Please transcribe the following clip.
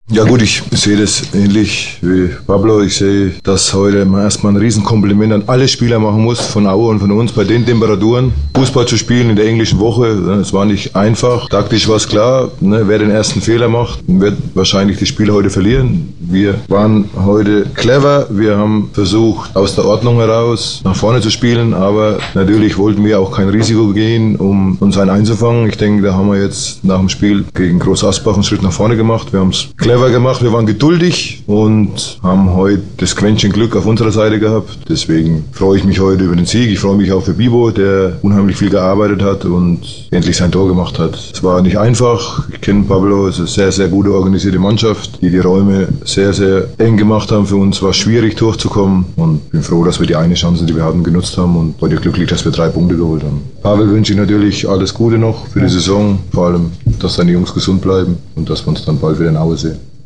Ja gut, ich sehe das ähnlich wie Pablo. Ich sehe, dass heute man erstmal ein Riesenkompliment an alle Spieler machen muss, von Aue und von uns, bei den Temperaturen Fußball zu spielen in der englischen Woche. Es war nicht einfach. Taktisch war es klar, wer den ersten Fehler macht, wird wahrscheinlich das Spiel heute verlieren. Wir waren heute clever. Wir haben versucht, aus der Ordnung heraus nach vorne zu spielen, aber natürlich wollten wir auch kein Risiko gehen, um uns einen einzufangen. Ich denke, da haben wir jetzt nach dem Spiel gegen Groß Asbach einen Schritt nach vorne gemacht. Wir haben es clever gemacht, wir waren geduldig und haben heute das Quäntchen Glück auf unserer Seite gehabt. Deswegen freue ich mich heute über den Sieg. Ich freue mich auch für Bibo, der unheimlich viel gearbeitet hat und endlich sein Tor gemacht hat. Es war nicht einfach. Ich kenne Pablo, es ist eine sehr, sehr gute organisierte Mannschaft, die Räume sehr, sehr eng gemacht haben. Für uns war es schwierig durchzukommen und bin froh, dass wir die eine Chance, die wir hatten, genutzt haben und heute glücklich, dass wir 3 Punkte geholt haben. Pavel wünsche ich natürlich alles Gute noch für die Saison, vor allem, dass seine Jungs gesund bleiben und dass wir uns dann bald wieder in Aue sehen.